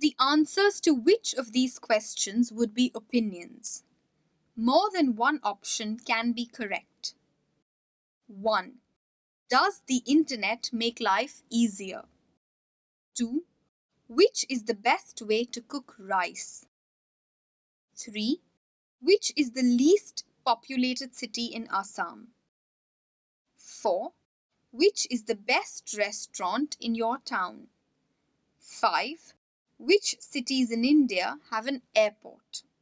The answers to which of these questions would be opinions? More than one option can be correct. 1. Does the internet make life easier? 2. Which is the best way to cook rice? 3. Which is the least populated city in Assam? 4. Which is the best restaurant in your town? 5. Which cities in India have an airport?